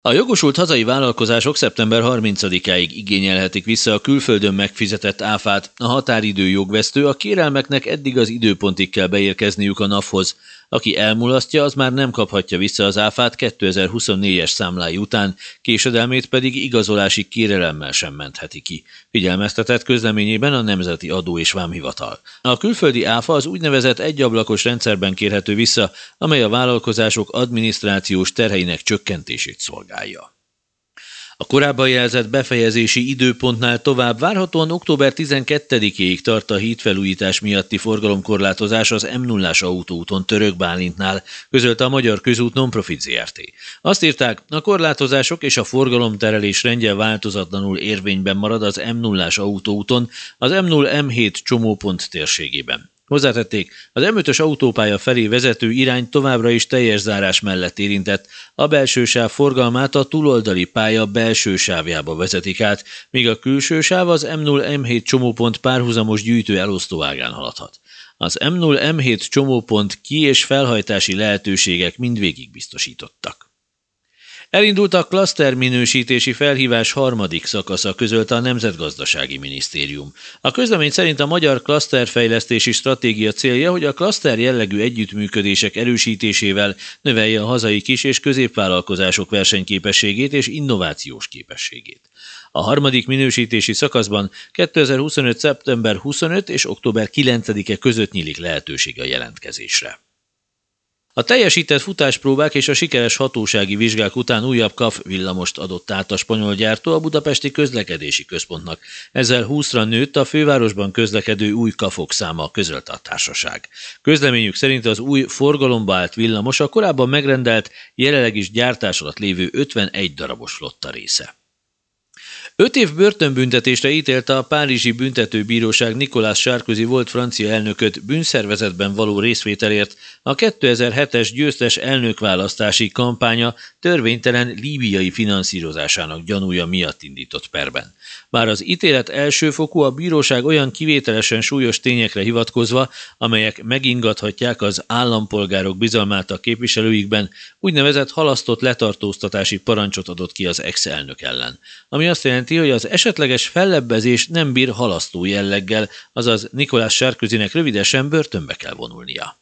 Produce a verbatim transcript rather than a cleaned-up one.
A jogosult hazai vállalkozások szeptember harmincadikáig igényelhetik vissza a külföldön megfizetett áfát. A határidő jogvesztő, a kérelmeknek eddig az időpontig kell beérkezniük a NAV-hoz. Aki elmulasztja, az már nem kaphatja vissza az áfát kétezer-huszonnégyes számlái után, késedelmét pedig igazolási kérelemmel sem mentheti ki. Figyelmeztetett közleményében a Nemzeti Adó és Vámhivatal. A külföldi áfa az úgynevezett egyablakos rendszerben kérhető vissza, amely a vállalkozások adminisztrációs terheinek csökkentését szolgálja. A korábban jelzett befejezési időpontnál tovább várhatóan október tizenkettedikéig tart a hídfelújítás miatti forgalomkorlátozás az M nullás autóúton Török Bálintnál, közölte a Magyar Közút Nonprofit Zrt. Azt írták, a korlátozások és a forgalomterelés rendje változatlanul érvényben marad az M nullás autóúton, az M nulla M hét csomópont térségében. Hozzátették, az M ötös autópálya felé vezető irány továbbra is teljes zárás mellett érintett, a belső sáv forgalmát a túloldali pálya belső sávjába vezetik át, míg a külső sáv az M nulla M hét csomópont párhuzamos gyűjtő elosztóágán haladhat. Az M nulla M hét csomópont ki- és felhajtási lehetőségek mindvégig biztosítottak. Elindult a klaszterminősítési felhívás harmadik szakasza, közölte a Nemzetgazdasági Minisztérium. A közlemény szerint a magyar klaszterfejlesztési stratégia célja, hogy a klaszter jellegű együttműködések erősítésével növelje a hazai kis- és középvállalkozások versenyképességét és innovációs képességét. A harmadik minősítési szakaszban kétezer-huszonöt. szeptember huszonötödike és október kilencedike között nyílik lehetőség a jelentkezésre. A teljesített futáspróbák és a sikeres hatósági vizsgák után újabb ká á ef villamost adott át a spanyol gyártó a Budapesti Közlekedési Központnak. Ezzel húszra nőtt a fővárosban közlekedő új ká á ef-ok száma, közölte a társaság. Közleményük szerint az új forgalomba állt villamos a korábban megrendelt, jelenleg is gyártás alatt lévő ötvenegy darabos flotta része. Öt év börtönbüntetésre ítélte a párizsi büntetőbíróság Nicolas Sarkozy volt francia elnököt bűnszervezetben való részvételért a kétezer-hetes győztes elnökválasztási kampánya törvénytelen líbiai finanszírozásának gyanúja miatt indított perben. Bár az ítélet elsőfokú, a bíróság olyan kivételesen súlyos tényekre hivatkozva, amelyek megingathatják az állampolgárok bizalmát a képviselőikben, úgynevezett halasztott letartóztatási parancsot adott ki az ex-elnök ellen. Ami azt jelenti, hogy az esetleges fellebbezés nem bír halasztó jelleggel, azaz Nicolas Sarkozynek rövidesen börtönbe kell vonulnia.